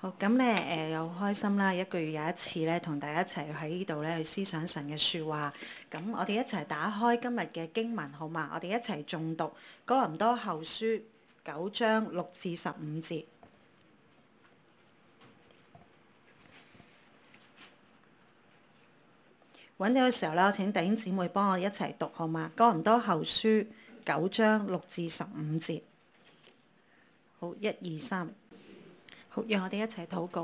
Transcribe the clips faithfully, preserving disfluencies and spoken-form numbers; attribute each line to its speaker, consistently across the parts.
Speaker 1: 好，咁咧誒又開心啦！一個月有一次咧，同大家一齊喺呢度咧去思想神嘅説話。咁我哋一齊打開今日嘅經文好嘛？我哋一齊誦讀哥林多後書九章六至十五節。揾到嘅時候咧，請弟兄姊妹幫我一齊讀好嘛？哥林多後書九章六至十五節。好，一二三。好，讓我哋一齊禱告。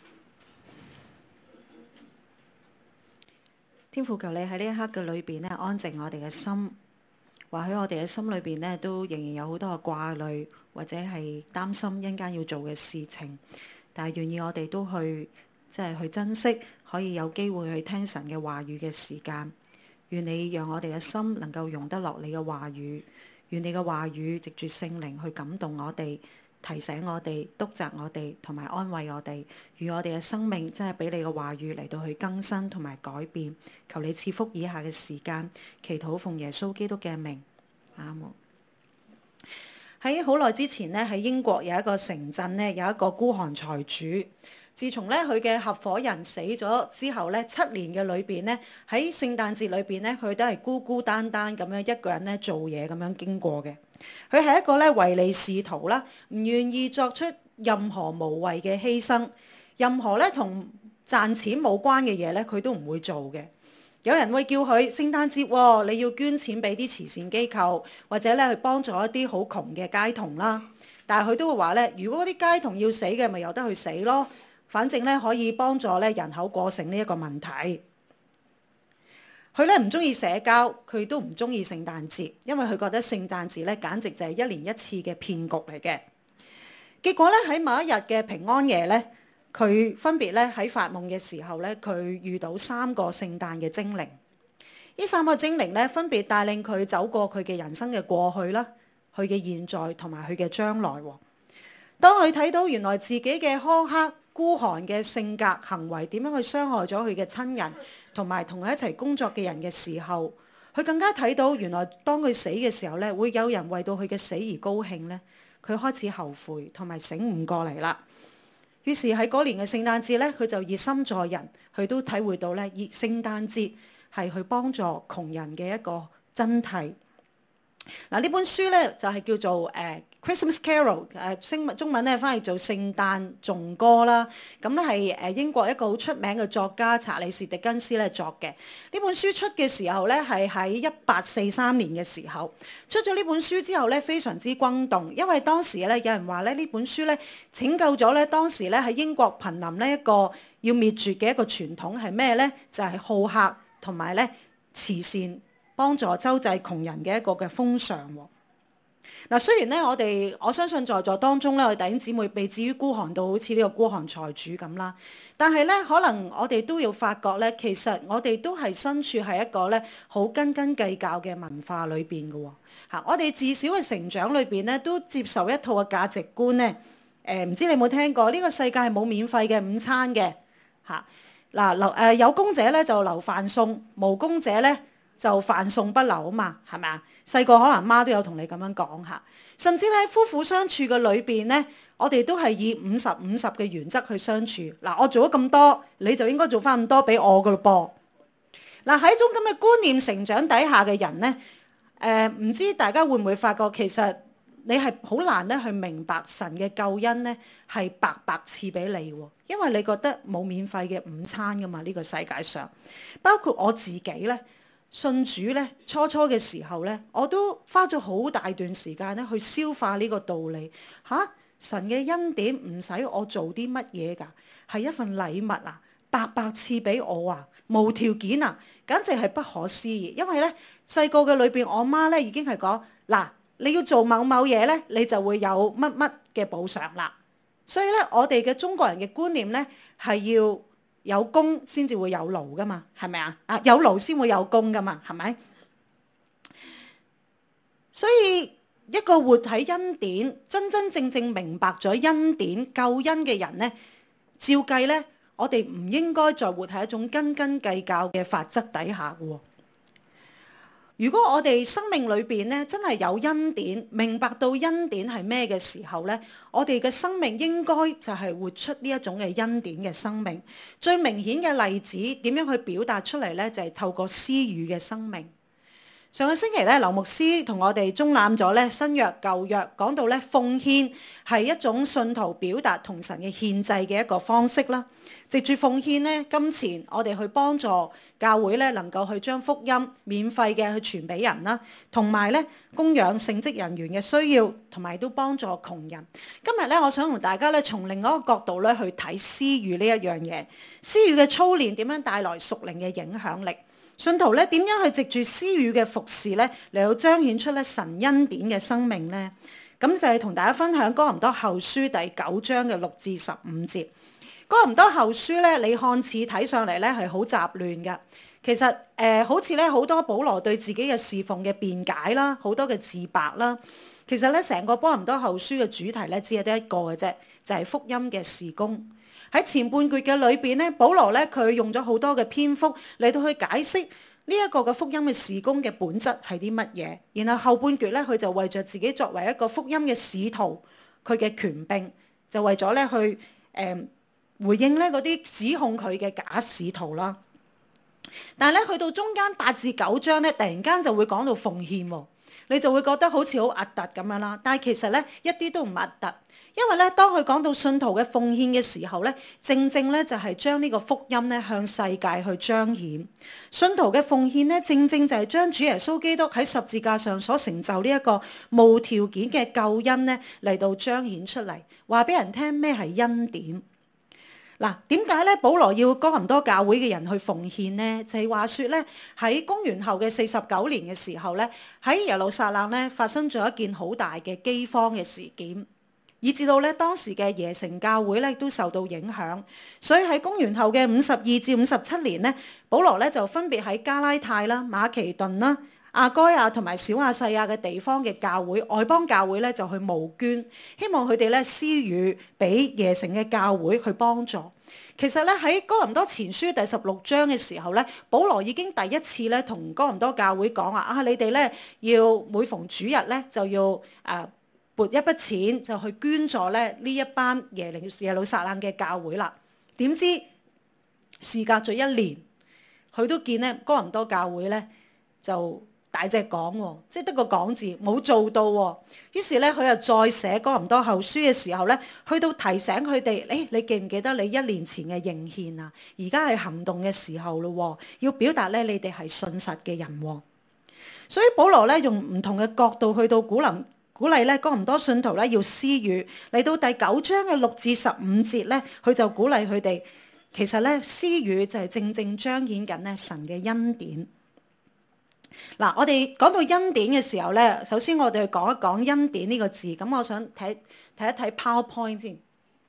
Speaker 1: 天父，求你喺呢一刻嘅裏邊咧，安靜我哋嘅心。或許我哋嘅心裏邊咧，都仍然有好多嘅掛慮，或者係擔心一間要做嘅事情。但係願意我哋都去，即係去珍惜，可以有機會去聽神嘅話語嘅時間。願你讓我哋嘅心能夠容得落你嘅話語。願你嘅話語藉住聖靈去感動我哋。提醒我哋、督責我哋同埋安慰我哋，與我哋嘅生命真係俾你嘅話語嚟到去更新同埋改變。求你賜福以下嘅時間，祈禱奉耶穌基督嘅名，阿門。喺好耐之前呢，喺英國有一個城鎮呢，有一個孤寒財主。自從咧佢嘅合夥人死咗之後咧，七年嘅裏邊咧，喺聖誕節裏邊咧，佢都係孤孤單單咁樣一個人咧做嘢咁樣經過嘅。佢係一個咧唯利是圖啦，唔願意作出任何無謂嘅犧牲，任何咧同賺錢冇關嘅嘢咧，佢都唔會做嘅。有人會叫佢聖誕節喎，你要捐錢俾啲慈善機構，或者咧去幫助一啲好窮嘅街童啦。但係佢都會話咧，如果啲街童要死嘅，咪由得佢死咯。反正咧可以幫助咧人口過剩呢一個問題。佢咧唔中意社交，佢都唔中意聖誕節，因為佢覺得聖誕節咧簡直就係一年一次嘅騙局嚟嘅。結果咧喺某一日嘅平安夜咧，佢分別咧喺發夢嘅時候咧，佢遇到三個聖誕嘅精靈。呢三個精靈咧分別帶領佢走過佢嘅人生嘅過去啦，佢嘅現在同埋佢嘅將來。當佢睇到原來自己嘅苛刻、孤寒嘅性格行為點樣去傷害咗佢嘅親人同埋同佢一齊工作嘅人嘅時候，佢更加睇到原來當佢死嘅時候咧，會有人為到佢嘅死而高興咧。佢開始後悔同埋醒悟過嚟啦。於是喺嗰年嘅聖誕節咧，佢就熱心助人，佢都體會到咧，熱聖誕節係去幫助窮人嘅一個真諦。嗱，呢本書咧就係叫做誒、uh, Christmas Carol， 誒中中文咧翻譯做聖誕頌歌啦。咁咧係誒英國一個好出名嘅作家查理士狄更斯咧作嘅。呢本書出嘅時候咧係喺一八四三年嘅時候出咗呢本書之後咧，非常之轟動，因為當時咧有人話咧呢本書咧拯救咗咧當時咧喺英國瀕臨呢一個要滅絕嘅一個傳統係咩咧？就係、是、好客同埋咧慈善。幫助周濟窮人嘅一個嘅風尚喎。嗱，雖然咧我哋我相信在座當中咧，我哋弟兄姊妹未至於孤寒到好似呢個孤寒財主咁啦，但係咧可能我哋都要發覺咧，其實我哋都係身處喺一個咧好斤斤計較嘅文化裏邊嘅喎。嚇，我哋自小嘅成長裏邊咧，都接受一套嘅價值觀咧。誒、呃，唔知你有冇聽過？呢、這個世界係冇免費嘅午餐嘅。嚇，嗱留誒有工者咧就留飯餸，無工者咧就飯餸不留啊嘛，係咪啊？細個可能媽都有同你咁樣講下，甚至喺夫婦相處嘅裏邊咧，我哋都係以五十五十嘅原則去相處。嗱，我做咗咁多，你就應該做翻咁多俾我噶咯噃。嗱，喺一種咁嘅觀念成長底下嘅人咧，誒、呃、唔知大家會唔會發覺其實你係好難咧去明白神嘅救恩咧係白白賜俾你喎，因為你覺得冇免費嘅午餐噶嘛，呢個世界上，包括我自己咧。信主咧，初初嘅時候咧，我都花咗好大段時間咧去消化呢個道理。嚇、啊，神嘅恩典唔使我做啲乜嘢㗎，係一份禮物啊，白白賜俾我啊，無條件啊，簡直係不可思議。因為咧細個嘅裏邊，我媽咧已經係講嗱，你要做某某嘢咧，你就會有乜乜嘅補償啦。所以咧，我哋嘅中國人嘅觀念咧係要有功先至會有勞噶嘛，係咪啊？啊，有勞先會有功噶嘛，係咪？所以一個活喺恩典、真真正正明白咗恩典救恩嘅人咧，照計咧，我哋唔應該再活喺一種斤斤計較嘅法則底下嘅喎。 如果我哋生命裏邊咧真係有恩典，明白到恩典係咩嘅時候咧，我哋嘅生命應該就係活出呢一種嘅恩典嘅生命。最明顯嘅例子點樣去表達出嚟咧？就係透過施予嘅生命。上個星期咧，劉牧師同我哋中覽咗咧新約舊約，講到咧奉獻係一種信徒表達同神嘅獻祭嘅一個方式啦。藉住奉獻咧金錢，我哋去幫助教會咧能夠去將福音免費嘅去傳俾人啦，同埋咧供養聖職人員嘅需要，同埋都幫助窮人。今日咧，我想同大家咧從另外一個角度咧去睇施予呢一樣嘢，施予嘅操練點樣帶來屬靈嘅影響力。信徒咧點樣去藉住施予嘅服侍咧嚟到彰顯出咧神恩典嘅生命咧？咁就係同大家分享哥林多後書第九章嘅六至十五節。哥林多後書咧，你看似睇上嚟咧係好雜亂嘅，其實誒、呃、好似咧好多保羅對自己嘅侍奉嘅辯解啦，好多嘅自白啦。其實咧成個哥林多後書嘅主題咧只係得一個嘅啫，就係、是、福音嘅事工。喺前半段嘅裏邊咧，保羅咧佢用咗好多嘅篇幅嚟到去解釋呢一個嘅福音嘅事工嘅本質係啲乜嘢。然後後半段咧，佢就為着自己作為一個福音嘅使徒，佢嘅權柄就為咗咧去誒、呃、回應咧嗰啲指控佢嘅假使徒啦。但係咧去到中間八至九章咧，突然間就會講到奉獻喎，你就會覺得好似好核突咁樣啦。但係其實咧一啲都唔核突。因為咧，當佢講到信徒嘅奉獻嘅時候咧，正正咧就係將呢個福音咧向世界去彰顯。信徒嘅奉獻咧，正正就係將主耶穌基督喺十字架上所成就呢一個無條件嘅救恩咧嚟到彰顯出嚟，話俾人聽咩係恩典。嗱，點解咧保羅要哥林多教會嘅人去奉獻呢？就係話說咧，喺公元後嘅四十九年嘅時候咧，喺耶路撒冷咧發生咗一件好大嘅饑荒嘅事件。以至到咧當時嘅耶城教會咧都受到影響，所以喺公元後嘅五十二至五十七年咧，保羅咧就分別喺加拉太啦、馬其頓啦、亞該亞同埋小亞細亞嘅地方嘅教會、外邦教會咧就去募捐，希望佢哋咧施予俾耶城嘅教會去幫助。其實咧喺哥林多前書第十六章嘅時候咧，保羅已經第一次咧同哥林多教會講話啊，你哋咧要每逢主日咧就要誒，呃撥一筆錢就去捐助咧呢一班耶利耶路撒冷嘅教會啦。點知事隔咗一年，佢都見咧哥林多教會咧就大隻講，即係得個講字冇做到。於是咧佢又再寫哥林多後書嘅時候咧，去到提醒佢哋：誒、哎，你記唔記得你一年前嘅認獻啊？而家係行動嘅時候咯，要表達咧你哋係信實嘅人。所以保羅咧用唔同嘅角度去到鼓勵。鼓勵咧哥林多信徒咧要施予。嚟到第九章嘅六至十五節咧，佢就鼓勵佢哋，其實咧施予就係正正彰顯緊咧神嘅恩典。嗱，我哋講到恩典嘅時候咧，首先我哋去講一講恩典呢個字。咁我想睇睇一睇 PowerPoint 先。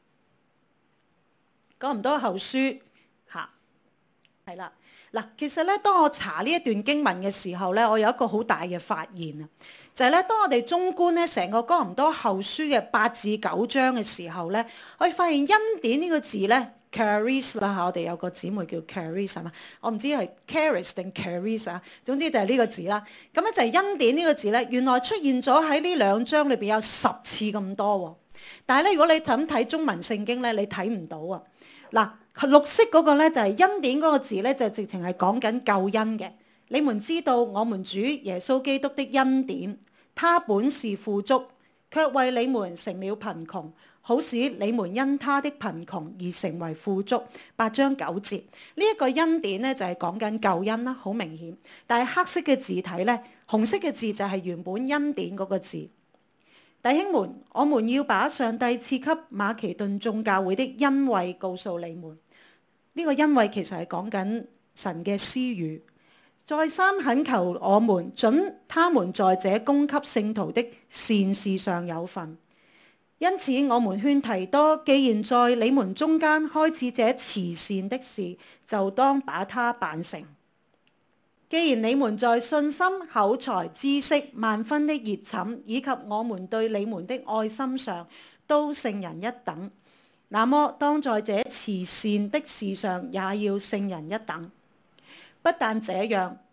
Speaker 1: 哥林多後書嚇，係啦。嗱，其實咧，當我查呢一段經文嘅時候咧，我有一個好大嘅發現啊，就係咧，當我哋綜觀咧成個哥林多後書嘅八至九章嘅時候咧，我哋發現恩典呢個字咧 charis 啦嚇，我哋有個姊妹叫 charis 啊嘛，我唔知係 charis 定 charis 啊，總之就係呢個字啦。咁咧就係恩典呢個字咧，原來出現咗喺呢兩章裏邊有十次咁多喎。但係咧，如果你就咁睇中文聖經咧，你睇唔到啊。嗱。綠色嗰個咧就係恩典嗰個字咧，就直情係講緊救恩嘅。你們知道我們主耶穌基督的恩典，他本是富足，卻為你們成了貧窮，好使你們因他的貧窮而成為富足。八章九節呢一個恩典咧就係講緊救恩啦，好明顯。但係黑色嘅字體咧，紅色嘅字就係原本恩典嗰個字。弟兄們，我們要把上帝賜給馬其頓眾教會的恩惠告訴你們。呢個恩惠其實係講緊神嘅施予，再三懇求我們准他們在這供給聖徒的善事上有份。因此我們勸提多，既然在你們中間開始這慈善的事，就當把它辦成。既然你們在信心、口才、知識、萬分的熱忱，以及我們對你們的愛心上，都勝人一等，那麼當在這慈善的事上，也要勝人一等。不但這樣，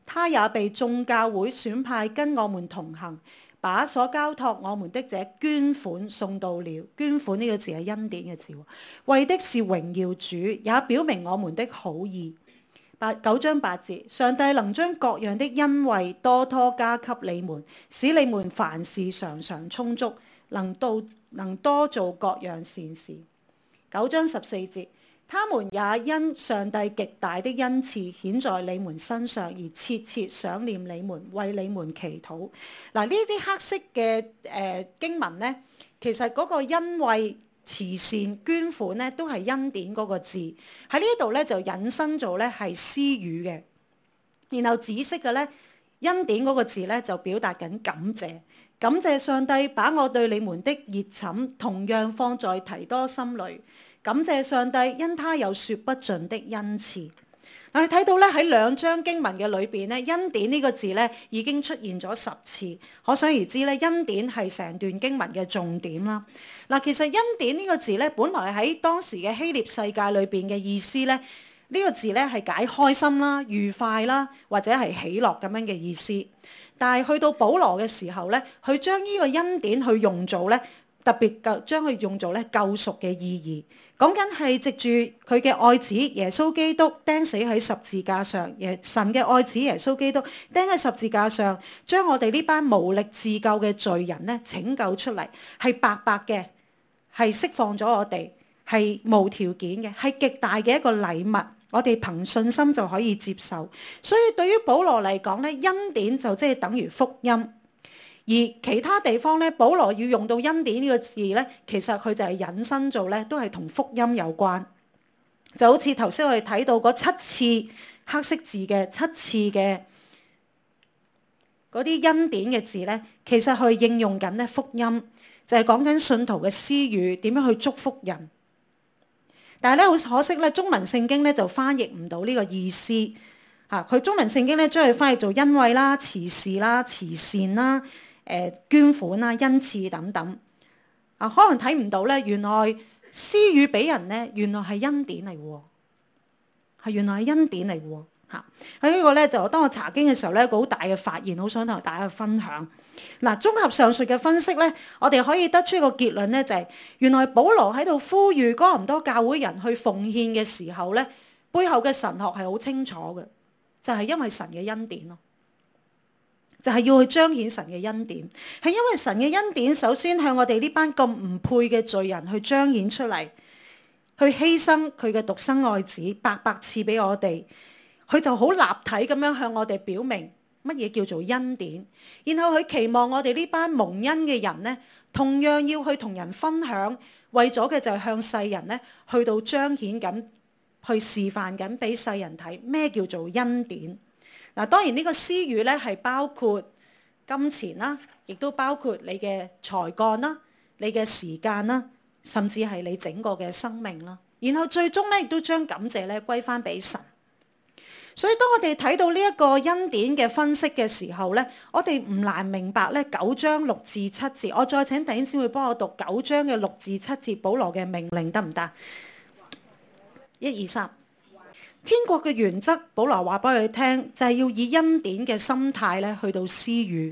Speaker 1: 他也被眾教會選派跟我們同行，把所交託我們的這捐款送到了。捐款呢個字係恩典嘅字，為的是榮耀主，也表明我們的好意。八九章八節，上帝能將各樣的恩惠多多加給你們，使你們凡事常常充足，能到能多做各樣善事。九章十四節，他們也因上帝極大的恩賜顯在你們身上，而切切想念你們，為你們祈禱。嗱，呢啲黑色嘅誒、呃、經文咧，其實嗰個恩惠、慈善、捐款咧，都係恩典嗰個字喺呢度咧，就引申做咧係施予嘅。然後紫色嘅咧，恩典嗰個字咧就表達緊感謝，感謝上帝把我對你們的熱忱同樣放在提多心裏。感謝上帝，因他有說不盡的恩賜。嗱，睇到咧喺兩章經文嘅裏邊咧，恩典呢個字咧已經出現咗十次，可想而知咧，恩典係成段經文嘅重點啦。嗱，其實恩典呢個字咧，本來喺當時嘅希臘世界裏邊嘅意思咧，呢個字咧係解開心啦、愉快啦，或者係喜樂咁樣嘅意思。但係去到保羅嘅時候咧，佢將呢個恩典去用做咧，特別救將佢用做咧救贖嘅意義。講緊係藉住佢嘅愛子耶穌基督釘死喺十字架上，耶神嘅愛子耶穌基督釘喺十字架上，將我哋呢班無力自救嘅罪人咧拯救出嚟，係白白嘅，係釋放咗我哋，係無條件嘅，係極大嘅一個禮物，我哋憑信心就可以接受。所以對於保羅嚟講咧，恩典就即係等於福音。而其他地方咧，保羅要用到恩典呢個字咧，其實佢就係引申做咧，都係同福音有關。就好似頭先我哋睇到嗰七次黑色字嘅七次嘅嗰啲恩典嘅字咧，其實佢應用緊咧福音，就係講緊信徒嘅施予點樣去祝福人。但係咧，好可惜咧，中文聖經咧就翻譯唔到呢個意思嚇。佢中文聖經咧將佢翻譯做恩惠啦、慈事啦、慈善啦。誒捐款啊、恩賜等等啊，可能睇唔到咧。原來施予俾人咧，原來係恩典嚟喎，係原來係恩典嚟喎嚇。喺呢個咧，就當我查經嘅時候咧，一個好大嘅發現，好想同大家分享。嗱，綜合上述嘅分析咧，我哋可以得出一個結論咧，就係原來保羅喺度呼籲哥林多教會人去奉獻嘅時候咧，背後嘅神學係好清楚嘅，就係因為神嘅恩典咯。就係要去彰顯神嘅恩典，係因為神嘅恩典首先向我哋呢班咁唔配嘅罪人去彰顯出嚟，去犧牲佢嘅獨生愛子，白白賜俾我哋，佢就好立體咁樣向我哋表明乜嘢叫做恩典，然後佢期望我哋呢班蒙恩嘅人呢，同樣要去同人分享，為咗嘅就係向世人呢去到彰顯緊，去示範緊俾世人睇咩叫做恩典。嗱，當然呢個施予咧係包括金錢啦，亦都包括你嘅才幹啦、你嘅時間啦，甚至係你整個嘅生命啦。然後最終咧亦都將感謝咧歸翻俾神。所以當我哋睇到呢一個恩典嘅分析嘅時候咧，我哋唔難明白咧九章六至七節。我再請弟兄姊妹幫我讀九章嘅六至七節，保羅嘅命令得唔得？一二三。天國嘅原則，保羅話俾佢聽，就係要以恩典嘅心態咧去到施予。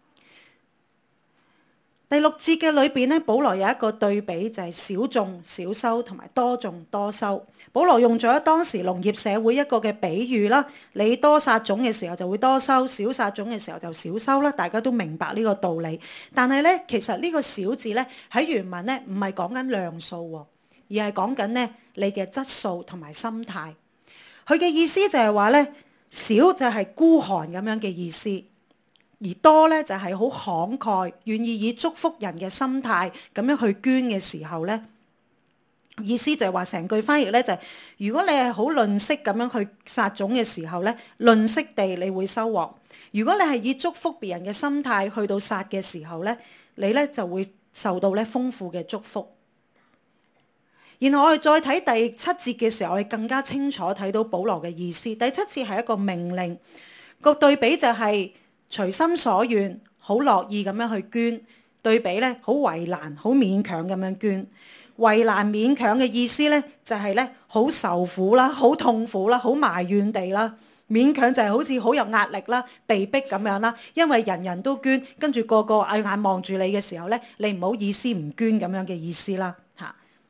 Speaker 1: 第六節嘅裏邊咧，保羅有一個對比，就係少種少收同埋多種多收。保羅用咗當時農業社會一個嘅比喻啦，你多撒種嘅時候就會多收，少撒種嘅時候就少收啦。大家都明白呢個道理。但係咧，其實呢個少字咧喺原文咧唔係講緊量數，而係講緊咧你嘅質素同埋心態。佢嘅意思就係話咧，少就係孤寒咁樣嘅意思，而多咧就係好慷慨，願意以祝福人嘅心態咁樣去捐嘅時候咧，意思就係話成句翻譯咧就係、是，如果你係好吝嗇咁樣去撒種嘅時候咧，吝嗇地你會收穫；如果你係以祝福別人嘅心態去到撒嘅時候咧，你咧就會受到咧豐富嘅祝福。然後我哋再睇第七節嘅時候，我哋更加清楚睇到保羅嘅意思。第七節係一個命令，個對比就係隨心所願，好樂意咁樣去捐。對比咧，好為難，好勉強咁樣捐。為難勉強嘅意思咧，就係咧好受苦啦，好痛苦啦，好埋怨地啦， 勉強就係好似好有壓力啦，被逼咁樣啦，因為人人都捐，跟住個個眼眼望住你嘅時候咧，你唔好意思唔捐咁樣嘅意思啦嚇。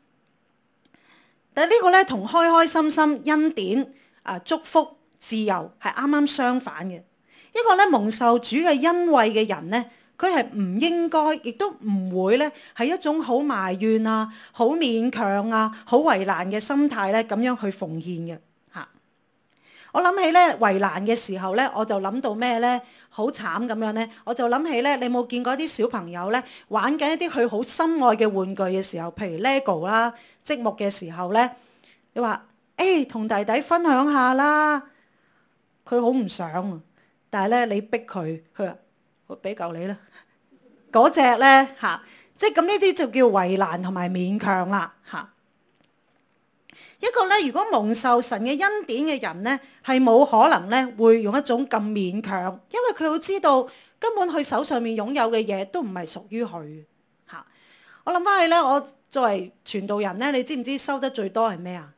Speaker 1: 但係呢個咧同開開心心恩典啊祝福自由係啱啱相反嘅。一個咧蒙受主嘅恩惠嘅人咧，佢係唔應該，亦都唔會咧係一種好埋怨啊、好勉強啊、好為難嘅心態咧咁樣去奉獻嘅。我諗起咧為難嘅時候咧，我就諗到咩咧？好慘咁樣咧，我就諗起咧，你冇見過啲小朋友咧玩緊一啲佢好心愛嘅玩具嘅時候，譬如 Lego 啦、積木嘅時候咧，你話誒同弟弟分享下啦，佢好唔想，但係咧你逼佢，佢話我俾嚿你啦，嗰隻咧嚇，即係咁呢啲就叫為難同埋勉強啦嚇。一個咧，如果蒙受神嘅恩典嘅人咧，係冇可能咧會用一種咁勉強，因為佢好知道根本佢手上面擁有嘅嘢都唔係屬於佢嚇。我諗翻起咧，我作為傳道人咧，你知唔知收得最多係咩啊？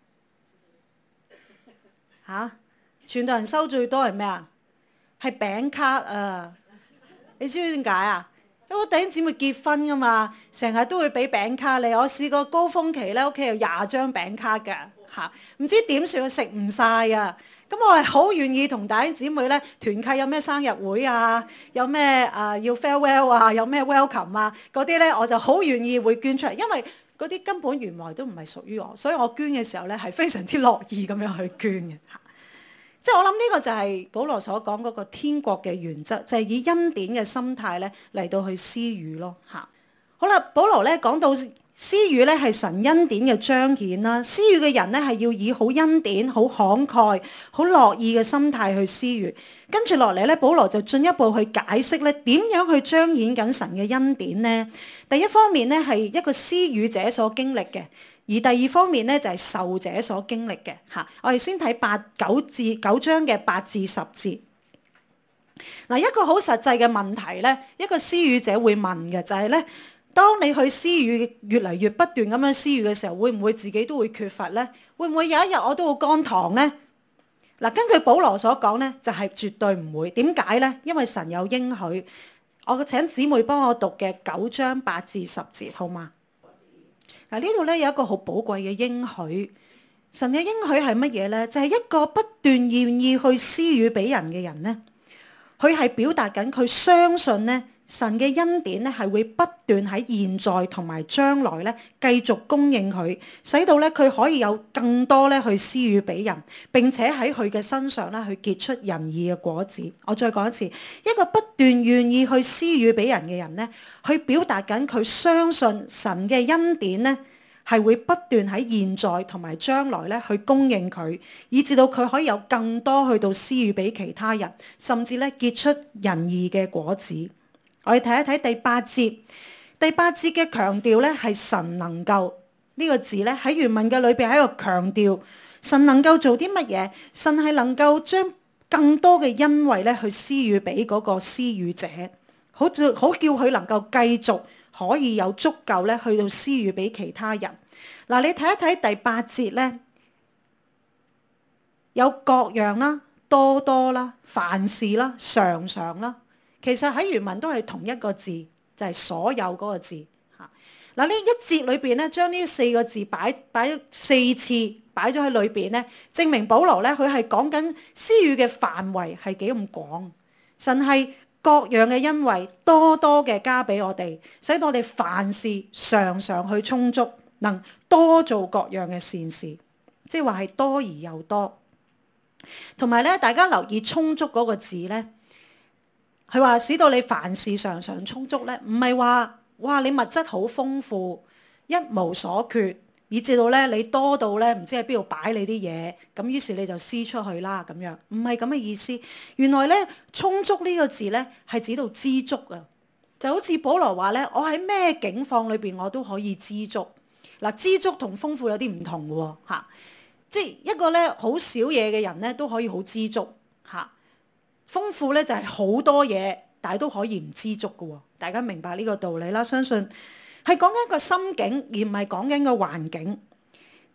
Speaker 1: 嚇，傳道人收最多係咩啊？係餅卡啊！你知唔知點解啊？因為弟兄姊妹結婚噶嘛，成日都會俾餅卡你。我試過高峰期咧，屋企有廿張餅卡嘅嚇，唔知點算，食唔晒啊！咁我係好願意同弟兄姊妹咧團契，有咩生日會啊，有咩啊、呃、要 farewell 啊，有咩 welcome 啊，嗰啲咧我就好願意會捐出嚟，因為嗰啲根本原來都唔係屬於我，所以我捐嘅時候咧係非常之樂意咁樣去捐嘅嚇。即係我諗呢個就係保羅所講嗰個天國嘅原則，就係以恩典嘅心態咧嚟到去施予咯嚇。好啦，保羅咧講到施予咧係神恩典嘅彰顯啦，施予嘅人咧係要以好恩典、好慷慨、好樂意嘅心態去施予。跟住落嚟咧，保羅就進一步去解釋咧點樣去彰顯緊神嘅恩典呢？第一方面咧係一個施予者所經歷嘅。而第二方面咧就係受者所經歷嘅嚇，我哋先睇八九至九章嘅八至十節。嗱，一個好實際嘅問題咧，一個施予者會問嘅就係咧，當你去施予越嚟越不斷咁樣施予嘅時候，會唔會自己都會缺乏咧？會唔會有一日我都好乾塘咧？嗱，根據保羅所講咧，就係絕對唔會。點解咧？因為神有應許。我請姊妹幫我讀嘅九章八至十節，好嗎？嗱，呢度咧有一個好寶貴嘅應許，神嘅應許係乜嘢咧？就係一個不斷願意去施予俾人嘅人咧，佢係表達緊佢相信咧，神嘅恩典咧係會不斷喺現在同埋將來咧繼續供應佢，使到咧佢可以有更多咧去施予俾人，並且喺佢嘅身上咧去結出仁義嘅果子。我再講一次，一個不斷願意去施予俾人嘅人咧，去表達緊佢相信神嘅恩典咧係會不斷喺現在同埋將來咧去供應佢，以至到佢可以有更多去到施予俾其他人，甚至咧結出仁義嘅果子。我哋睇一睇第八節，第八節嘅強調咧係神能夠呢個字咧喺原文嘅裏邊係一個強調，神能夠做啲乜嘢？神係能夠將更多嘅恩惠咧去施予俾嗰個施予者，好好叫佢能夠繼續可以有足夠咧去到施予俾其他人。嗱，你睇一睇第八節咧，有各樣啦、多多啦、凡事啦、常常啦。其實喺原文都係同一個字，就係所有嗰個字嚇。嗱，呢一節裏邊咧，將呢四個字擺擺咗四次，擺咗喺裏邊咧，證明保羅咧佢係講緊施予嘅範圍係幾咁廣。神係各樣嘅恩惠多多嘅加俾我哋，使到我哋凡事常常去充足，能多做各樣嘅善事，即係話係多而又多。同埋咧，大家留意充足嗰個字咧。佢話使到你凡事常常充足咧，唔係話哇你物質好豐富，一無所缺，以至到咧你多到咧唔知喺邊度擺你啲嘢，咁於是你就施出去啦咁樣，唔係咁嘅意思。原來咧充足呢個字咧係指到知足啊，就好似保羅話咧，我喺咩境況裏邊我都可以知足。嗱，知足同豐富有啲唔同嘅喎嚇，即係一個咧好少嘢嘅人咧都可以好知足嚇。豐富咧就係好多嘢，但係都可以唔知足嘅喎。大家明白呢個道理啦，相信係講緊一個心境，而唔係講緊個環境。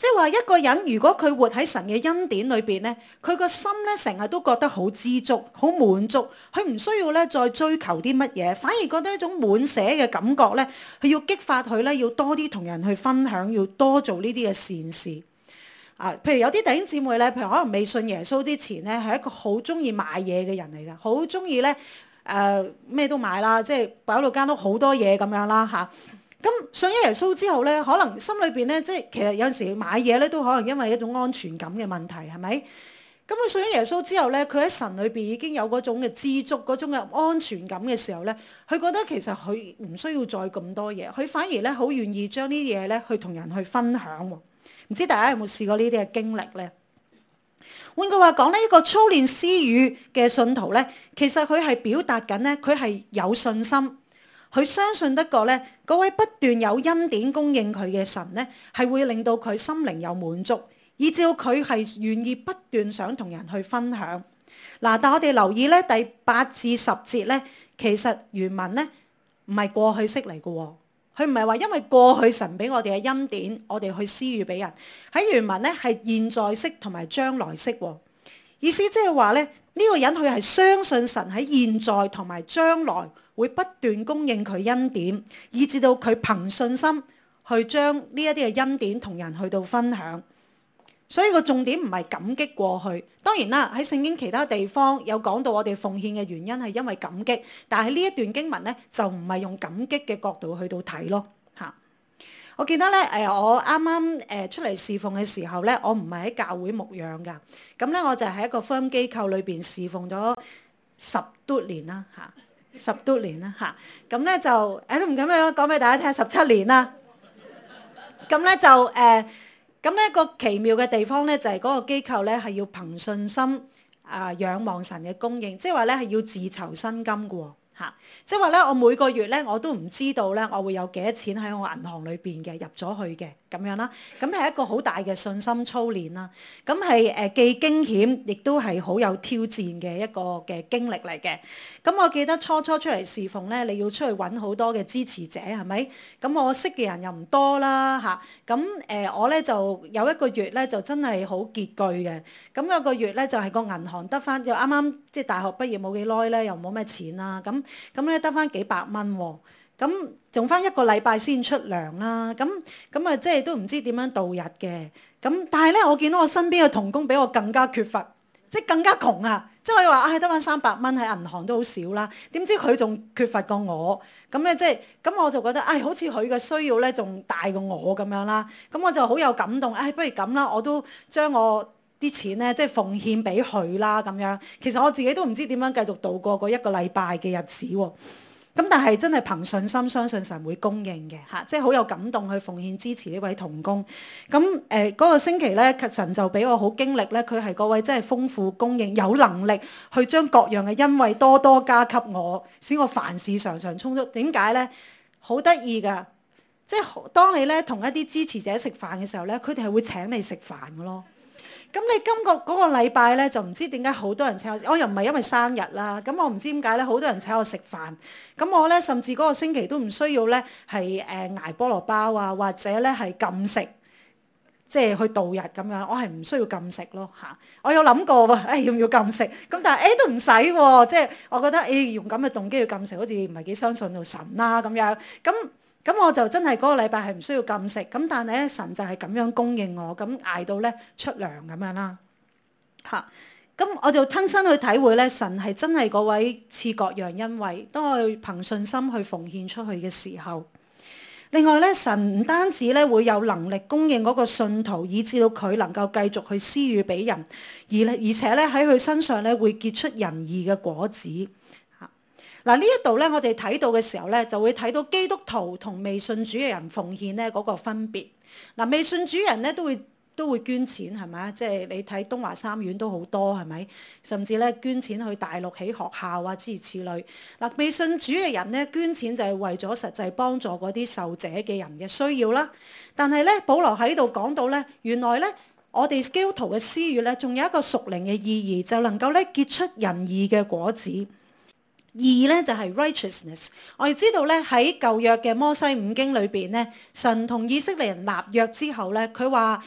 Speaker 1: 即係話一個人如果佢活喺神嘅恩典裏邊咧，佢個心咧成日都覺得好知足、好滿足，佢唔需要咧再追求啲乜嘢，反而覺得一種滿瀉嘅感覺咧，佢要激發佢咧要多啲同人去分享，要多做呢啲嘅善事。啊，譬如有啲弟兄姊妹咧，譬如可能未信耶穌之前咧，係一個好中意買嘢嘅人嚟嘅，好中意咧誒咩都買啦，即係擺到間屋好多嘢咁樣啦嚇。咁信咗耶穌之後咧，可能心裏邊咧，即係其實有陣時買嘢咧都可能因為一種安全感嘅問題，係咪？咁佢信咗耶穌之後咧，佢喺神裏邊已經有嗰種嘅知足、嗰種嘅安全感嘅時候咧，佢覺得其實佢唔需要再咁多嘢，佢反而咧好願意將呢啲嘢咧去同人去分享喎。唔知大家有冇試過呢啲嘅經歷咧？換句話講呢，一個操練私語嘅信徒咧，其實佢係表達緊咧，佢係有信心。佢相信得過咧，嗰位不斷有恩典供應佢嘅神咧，係會令到佢心靈有滿足，以至佢係願意不斷想同人去分享。嗱，但係我哋留意咧，第八至十節咧，其實原文咧唔係過去式嚟嘅喎，佢唔係話因為過去神俾我哋嘅恩典，我哋去施予俾人。喺原文咧係現在式同埋將來式喎，意思即係話咧呢個人佢係相信神喺現在同埋將來會不斷供應佢恩典，以至到佢憑信心去將呢一啲嘅恩典同人去到分享。所以個重點唔係感激過去，當然啦，喺聖經其他地方有講到我哋奉獻嘅原因係因為感激，但係呢一段經文咧就唔係用感激嘅角度去到睇咯嚇。我記得咧誒，我啱啱誒出嚟侍奉嘅時候咧，我唔係喺教會牧養㗎，咁咧我就喺一個福音機構裏邊侍奉咗十多年啦嚇。十多年啦嚇，咁咧就誒都唔咁樣講俾大家聽，十七年啦。咁咧就誒，咁咧個奇妙嘅地方咧就係嗰個機構咧係要憑信心啊仰望神嘅供應，即係話咧係要自籌薪金嘅喎嚇，即係話咧我每個月咧我都唔知道咧我會有幾多錢喺我銀行裏邊嘅入咗去嘅咁樣啦，咁係一個好大嘅信心操練啦，咁係誒既驚險亦都係好有挑戰嘅一個嘅經歷嚟嘅。咁我記得初初出嚟侍奉咧，你要出去揾好多嘅支持者，係咪？咁我識嘅人又唔多啦嚇。咁誒我咧就有一個月咧就真係好拮據嘅。咁有個月咧就係個銀行得翻，就啱啱即係大學畢業冇幾耐咧，又冇咩錢啦。咁咁咧得翻幾百蚊喎。咁仲翻一個禮拜先出糧啦。咁咁啊即係都唔知點樣度日嘅。咁但係咧我見到我身邊嘅同工比我更加缺乏，即係更加窮啊！即係可以話，唉，得翻三百蚊喺銀行都好少啦。點知佢仲缺乏過我，咁咧即係，咁我就覺得，唉，好似佢嘅需要咧仲大過我咁樣啦。咁我就好有感動，唉，不如咁啦，我都將我啲錢咧即係奉獻俾佢啦咁樣。其實我自己都唔知點樣繼續度過嗰一個禮拜嘅日子喎。咁但係真係憑信心相信神會供應嘅嚇，即係好有感動去奉獻支持呢位同工。咁誒嗰個星期咧，神就俾我好經歷咧，佢係嗰位真係豐富供應，有能力去將各樣嘅恩惠多多加給我，使我凡事常常充足。點解咧？好得意㗎，即係當你咧同一啲支持者食飯嘅時候咧，佢哋係會請你食飯嘅咯。咁你今個嗰個禮拜咧就唔知點解好多人請我，我又唔係因為生日啦，咁我唔知點解咧好多人請我食飯，咁我咧甚至嗰個星期都唔需要咧係誒捱菠蘿包啊，或者咧係禁食，即係去度日咁樣，我係唔需要禁食咯嚇。我有諗過喎，誒要唔要禁食？咁但係誒都唔使喎，即係我覺得誒用咁嘅動機去禁食，好似唔係幾相信到神啦咁樣咁。咁我就真係嗰個禮拜係唔需要禁食，咁但係咧神就係咁樣供應我，咁捱到咧出糧咁樣啦嚇。咁我就親身去體會咧，神係真係嗰位賜各樣恩惠，當我憑信心去奉獻出去嘅時候。另外咧，神唔單止咧會有能力供應嗰個信徒，以至到佢能夠繼續去施予俾人，而而且咧喺佢身上咧會結出仁義嘅果子。嗱，呢一度咧，我哋睇到嘅時候咧，就會睇到基督徒同未信主嘅人奉獻咧嗰個分別。嗱，未信主人咧都會都會捐錢係咪啊？即係你睇東華三院都好多係咪？甚至咧捐錢去大陸起學校啊，諸如此類。嗱，未信主嘅人咧捐錢就係為咗實際幫助嗰啲受者嘅人嘅需要啦。但係咧，保羅喺度講到咧，原來咧我哋基督徒嘅施予咧，仲有一個屬靈嘅意義，就能夠咧結出仁義嘅果子。義咧就係 righteousness。我哋知道咧喺舊約嘅摩西五經裏邊咧，神同以色列人立約之後咧，佢話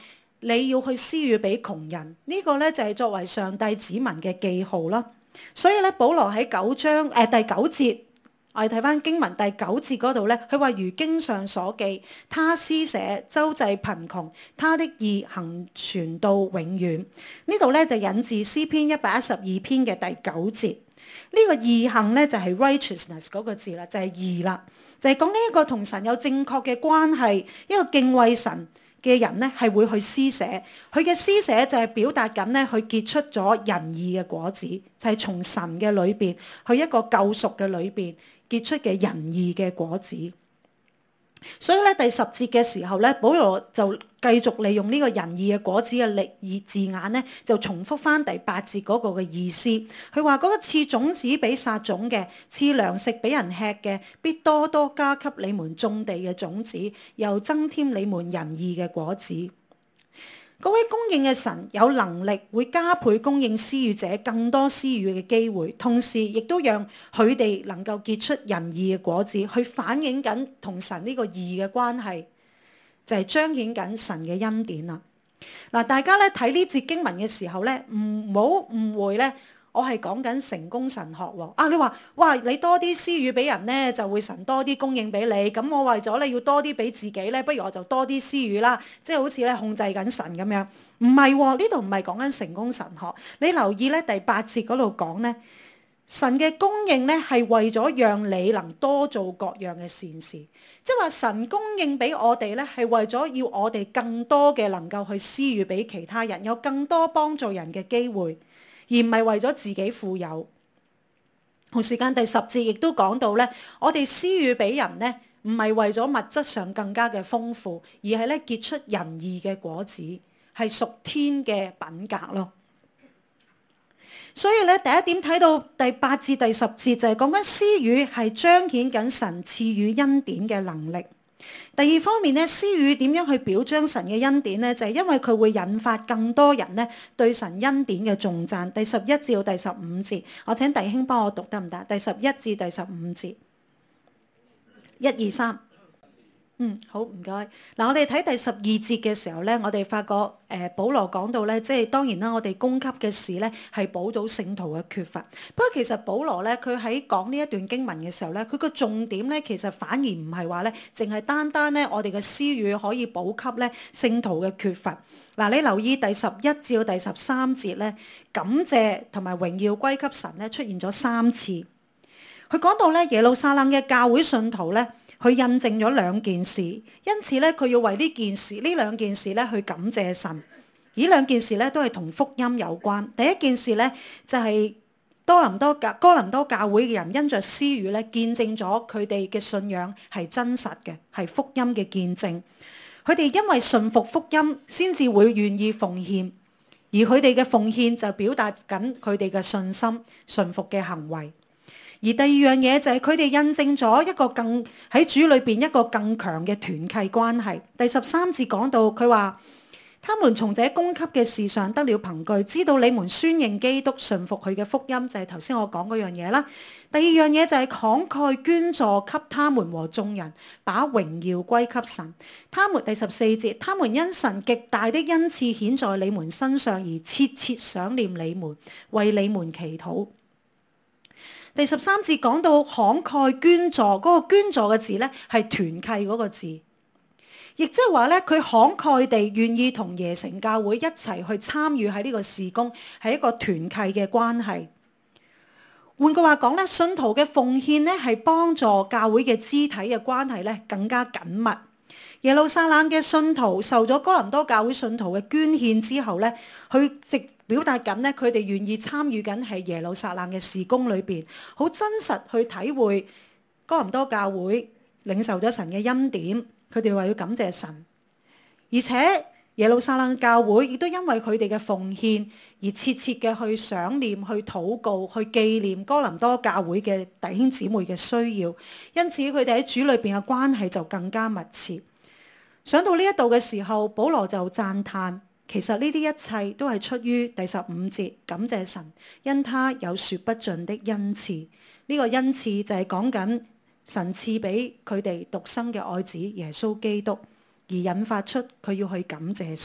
Speaker 1: 你要去施予俾窮人，呢、這個咧就係作為上帝子民嘅記號啦。所以咧，保羅喺九章誒、呃、第九節，我哋睇翻經文第九節嗰度咧，佢話如經上所記，他施捨周濟貧窮，他的義行傳到永遠。呢度咧就引自詩篇一百一十二篇嘅第九節。呢、這個義行咧就係 righteousness 嗰個字啦，就係義啦，就係講緊一個同神有正確嘅關係，一個敬畏神嘅人咧係會去施捨，佢嘅施捨就係表達緊咧，佢結出咗仁義嘅果子，就係、是、從神嘅裏邊，去一個救贖嘅裏邊結出嘅仁義嘅果子。所以咧第十節嘅時候咧，保羅就繼續利用呢個仁義嘅果子嘅力意字眼咧，就重複翻第八節嗰個嘅意思。佢話嗰個賜種子俾撒種嘅，賜糧食俾人吃嘅，必多多加給你們種地嘅種子，又增添你們仁義嘅果子。嗰位供應嘅神有能力會加倍供應施予者更多施予嘅機會，同時亦都讓佢哋能夠結出仁義嘅果子，去反映緊同神呢個義嘅關係，就係彰顯緊神嘅恩典啦。嗱，大家咧睇呢節經文嘅時候咧，唔好誤會咧，我係講緊成功神學喎。啊，你話哇，你多啲施予俾人咧，就會神多啲供應俾你。咁我為咗咧要多啲俾自己咧，不如我就多啲施予啦。即係好似咧控制緊神咁樣。唔係喎，呢度唔係講緊成功神學。你留意咧第八節嗰度講咧，神嘅供應咧係為咗讓你能多做各樣嘅善事。即係話神供應俾我哋咧係為咗要我哋更多嘅能夠去施予俾其他人，有更多幫助人嘅機會。而唔係為咗自己富有。同時間第十節亦都講到咧，我哋施予俾人咧，唔係為咗物質上更加嘅豐富，而係咧結出仁義嘅果子，係屬天嘅品格咯。所以咧，第一點睇到第八至第十節就係講緊施予係彰顯緊神賜予恩典嘅能力。第二方面咧，施予點樣去表彰神嘅恩典咧？就係因為佢會引發更多人咧對神恩典嘅頌讚。第十一至到第十五節，我請弟兄幫我讀得唔得？第十一至第十五節，一二三。嗯，好，唔該。嗱，我哋睇第十二節嘅時候咧，我哋發覺誒、呃，保羅講到咧，即係當然啦，我哋供給嘅事咧係補到聖徒嘅缺乏。不過其實保羅咧，佢喺講呢一段經文嘅時候咧，佢個重點咧，其實反而唔係話咧，淨係單單咧，我哋嘅施予可以補給咧聖徒嘅缺乏。嗱，你留意第十一至到第十三節咧，感謝同埋榮耀歸給神咧，出現咗三次。佢講到咧，耶路撒冷嘅教會信徒咧。佢印證咗兩件事，因此咧，佢要為呢件事、呢兩件事咧去感謝神。呢兩件事咧都係同福音有關。第一件事咧就係多倫多教哥林多教會嘅人因着施予咧，見證咗佢哋嘅信仰係真實嘅，係福音嘅見證。佢哋因為順服福音，先至會願意奉獻，而佢哋嘅奉獻就表達緊佢哋嘅信心、順服嘅行為。而第二樣嘢就係佢哋印證咗一個更喺主裏邊一個更強嘅團契關係。第十三節講到佢話，他們從這供給嘅事上得了憑據，知道你們宣認基督，順服佢嘅福音，就係頭先我講嗰樣嘢啦。第二樣嘢就係慷慨捐助給他們和眾人，把榮耀歸給神。他們第十四節，他們因神極大的恩賜顯在你們身上，而切切想念你們，為你們祈禱。第十三節講到慷慨捐助，嗰、那個捐助嘅字咧係團契嗰個字，亦即係話咧佢慷慨地願意同耶城教會一齊去參與喺呢個事工，係一個團契嘅關係。換句話講咧，信徒嘅奉獻咧係幫助教會嘅肢體嘅關係咧更加緊密。耶路撒冷嘅信徒受咗哥林多教會信徒嘅捐獻之後咧，佢直表達緊咧，佢哋願意參與緊係耶路撒冷嘅事工裏邊，好真實去體會哥林多教會領受咗神嘅恩典。佢哋話要感謝神，而且耶路撒冷教會亦都因為佢哋嘅奉獻而切切嘅去想念、去禱告、去紀念哥林多教會嘅弟兄姊妹嘅需要，因此佢哋喺主裏邊嘅關係就更加密切。想到呢一度嘅時候，保羅就讚嘆。其實呢啲一切都係出於第十五節，感謝神，因他有說不盡的恩賜。呢個恩賜就係講緊神賜俾佢哋獨生嘅愛子耶穌基督，而引發出佢要去感謝神，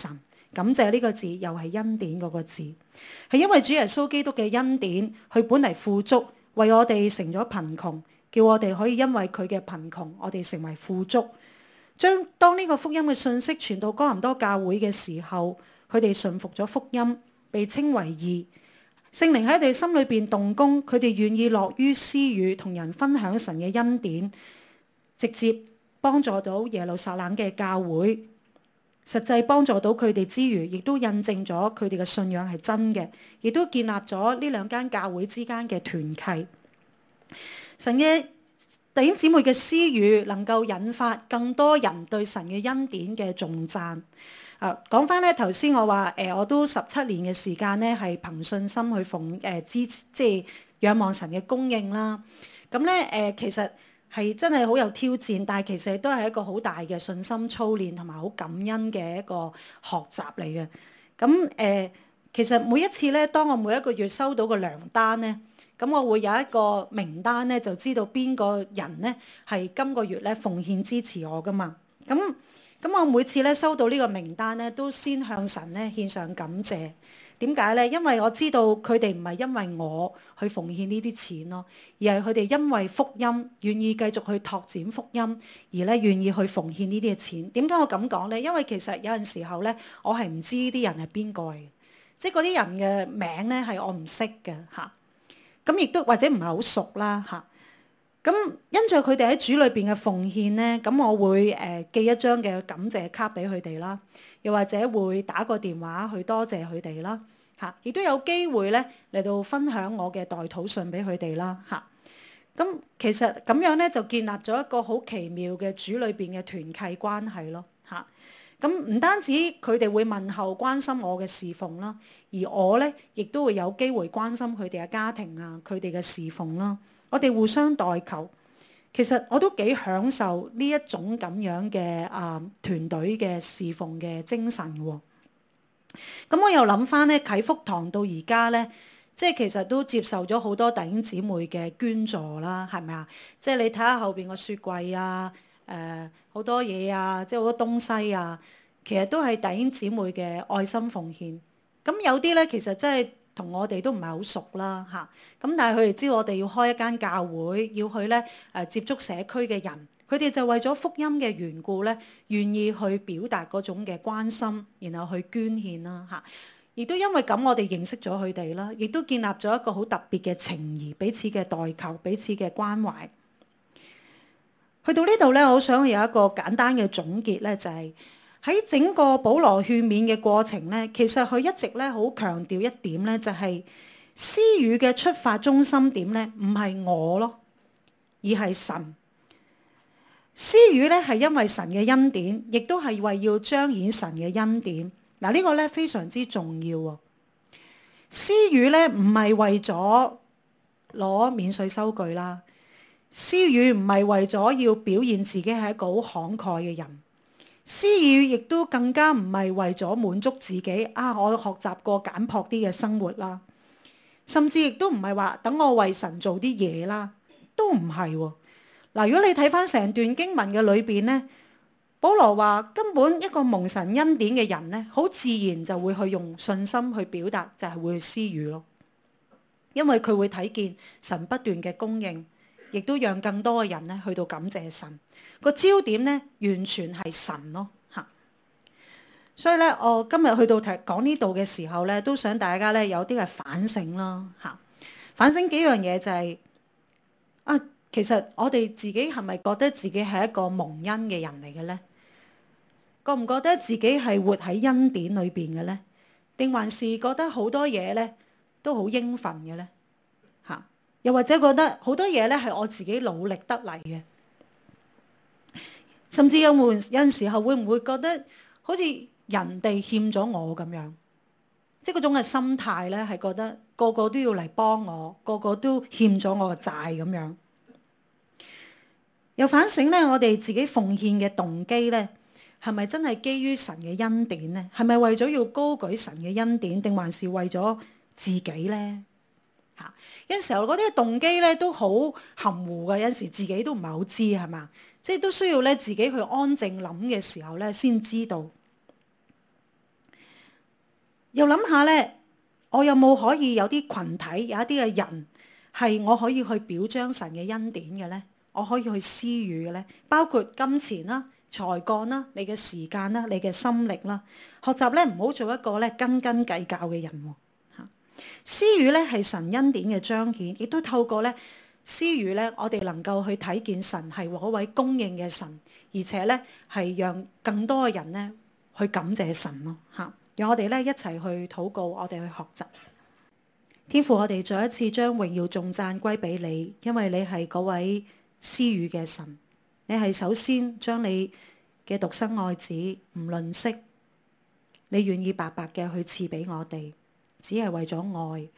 Speaker 1: 感謝呢個字又係恩典嗰個字，係因為主耶穌基督嘅恩典，佢本嚟富足，為我哋成咗貧窮，叫我哋可以因為佢嘅貧窮，我哋成為富足。將當呢個福音嘅信息傳到哥林多教會嘅時候，佢哋順服咗福音，被稱為義。聖靈喺佢哋心裏邊動工，佢哋願意樂於施予，同人分享神嘅恩典，直接幫助到耶路撒冷嘅教會。實際幫助到佢哋之餘，亦都印證咗佢哋嘅信仰係真嘅，亦都建立咗呢兩間教會之間嘅團契。神嘅弟兄姊妹嘅施予，能夠引發更多人對神嘅恩典嘅頌讚。啊，講翻咧，頭先我話誒、呃，我都十七年嘅時間咧，係憑信心去奉誒支持，即係仰望神嘅供應啦。咁咧誒，其實係真係好有挑戰，但係其實都係一個好大嘅信心操練同埋好感恩嘅一個學習嚟嘅。咁誒、呃，其實每一次咧，當我每一個月收到個糧單咧，咁我會有一個名單咧，就知道邊個人咧係今個月咧奉獻支持我噶嘛。咁咁我每次咧收到呢個名單咧，都先向神咧獻上感謝。點解咧？因為我知道佢哋唔係因為我去奉獻呢啲錢咯，而係佢哋因為福音願意繼續去拓展福音，而咧願意去奉獻呢啲嘅錢。點解我咁講咧？因為其實有陣時候咧，我係唔知呢啲人係邊個嚟嘅，即係嗰啲人嘅名咧係我唔識嘅嚇。咁亦都或者唔係好熟啦嚇。咁因着佢哋喺主裏邊嘅奉獻咧，咁我會誒、呃、寄一張嘅感謝卡俾佢哋啦，又或者會打個電話去多謝佢哋啦嚇，亦都有機會咧嚟到分享我嘅代禱信俾佢哋啦嚇。咁其實咁樣咧就建立咗一個好奇妙嘅主裏邊嘅團契關係咯嚇。咁唔單止佢哋會問候關心我嘅侍奉啦，而我咧亦都會有機會關心佢哋嘅家庭啊，佢哋嘅侍奉啦。我哋互相代求，其實我都幾享受呢一種咁樣嘅啊團隊嘅侍奉嘅精神喎。咁我又諗翻咧，啟福堂到而家咧，即係其實都接受咗好多弟兄姊妹嘅捐助啦，係咪啊？即係你睇下後邊個雪櫃啊，誒好多嘢啊，即係好多東西啊，其實都係弟兄姊妹嘅愛心奉獻。咁有啲咧，其實真係同我哋都唔係好熟啦嚇，咁但係佢哋知道我哋要開一間教會，要去咧誒接觸社區嘅人，佢哋就為咗福音嘅緣故咧，願意去表達嗰種嘅關心，然後去捐獻啦嚇。亦都因為咁，我哋認識咗佢哋啦，亦都建立咗一個好特別嘅情誼，彼此嘅代求，彼此嘅關懷。去到呢度咧，我好想有一個簡單嘅總結咧，就係喺整個保羅勸勉嘅過程咧，其實佢一直咧好強調一點咧，就係施予嘅出發中心點咧，唔係我咯，而係神。施予咧係因為神嘅恩典，亦都係為要彰顯神嘅恩典。嗱，呢個咧非常之重要喎。施予咧唔係為咗攞免稅收據啦，施予唔係為咗要表現自己係一個好慷慨嘅人。施予亦都更加唔係為咗滿足自己啊！我學習過簡樸啲嘅生活啦，甚至亦都唔係話等我為神做啲嘢啦，都唔係喎。嗱，如果你睇翻成段經文嘅裏邊咧，保羅話根本一個蒙神恩典嘅人咧，好自然就會去用信心去表達，就係會去施予咯。因為佢會睇見神不斷嘅供應，亦都讓更多嘅人咧去到感謝神。個焦點咧完全係神咯嚇，所以咧我今日去到提講呢度嘅時候咧，都想大家咧有啲嘅反省啦嚇。反省幾樣嘢就係、是、啊，其實我哋自己係咪覺得自己係一個蒙恩嘅人嚟嘅咧？覺唔覺得自己係活喺恩典裏邊嘅咧？定還是覺得好多嘢咧都好應份嘅咧嚇？又或者覺得好多嘢咧係我自己努力得嚟嘅？甚至有冇有陣時候會唔會覺得好似人哋欠咗我咁樣？即係嗰種嘅心態咧，係覺得個個都要嚟幫我，個個都欠咗我嘅債咁樣。又反省咧，我哋自己奉獻嘅動機咧，係咪真係基於神嘅恩典咧？係咪為咗要高舉神嘅恩典，定還是為咗自己咧？嚇！有陣時候嗰啲動機咧都好含糊嘅，有陣時自己都唔係好知係嘛？即係都需要咧自己去安靜諗嘅時候咧，先知道。 又諗下咧，我有冇可以有啲群體，有一啲嘅人係我可以去表彰神嘅恩典嘅咧？我可以去施予嘅咧，包括金錢啦、才幹啦、你嘅時間啦、你嘅心力啦。學習咧，唔好做一個咧斤斤計較嘅人喎。嚇，施予咧係神恩典嘅彰顯，亦都透過咧施予咧，我哋能夠去睇見神係嗰位供應嘅神，而且咧係讓更多嘅人咧去感謝神咯。嚇，讓我哋咧一齊去禱告，我哋去學習。天父，我哋再一次將榮耀頌讚歸俾你，因為你係嗰位施予嘅神。你係首先將你嘅獨生愛子唔吝嗇，你願意白白嘅去賜俾我哋，只係為咗愛。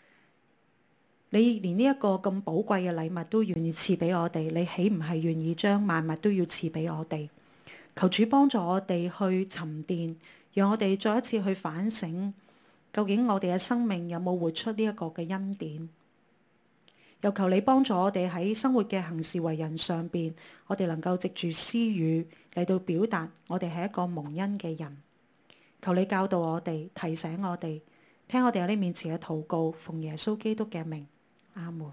Speaker 1: 你連呢一個咁寶貴嘅禮物都願意賜俾我哋，你豈唔係願意將萬物都要賜俾我哋？求主幫助我哋去沉澱，讓我哋再一次去反省，究竟我哋嘅生命有冇活出呢一個嘅恩典？又求你幫助我哋喺生活嘅行事為人上邊，我哋能夠藉住施予嚟到表達我哋係一個蒙恩嘅人。求你教導我哋，提醒我哋，聽我哋喺你面前嘅禱告，奉耶穌基督嘅名，阿門。